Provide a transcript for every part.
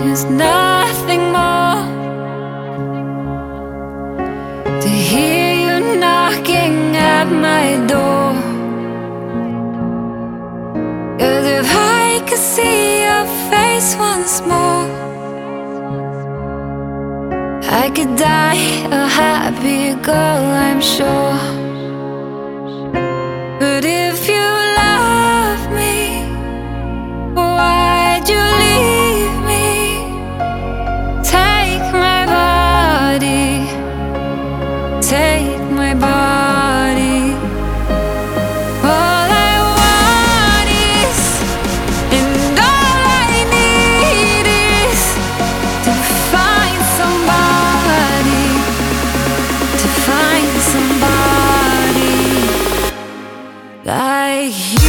is nothing more. To hear you knocking at my door. 'Cause if I could see your face once more, I could die a happy girl, I'm sure. But if you love me, why'd you leave me? Take my body, take my body. All I want is, and all I need is to find somebody, to find somebody like you.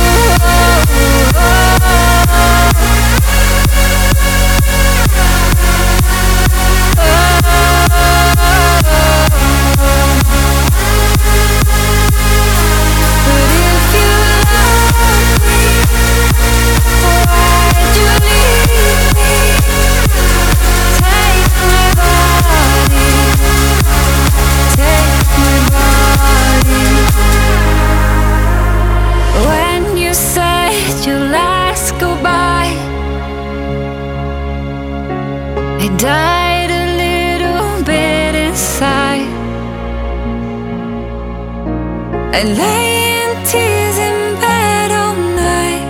I died a little bit inside. I lay in tears in bed all night,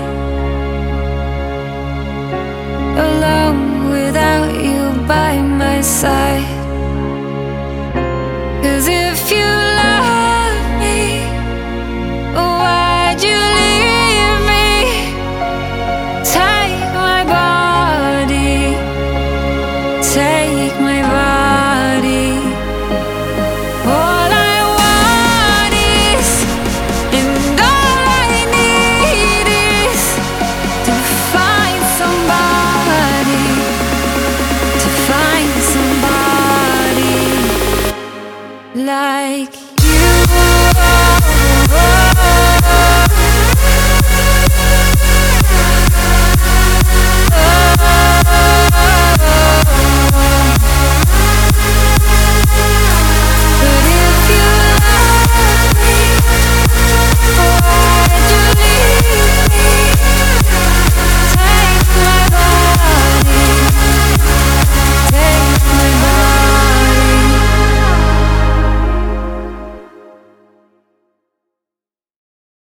alone without you by my side.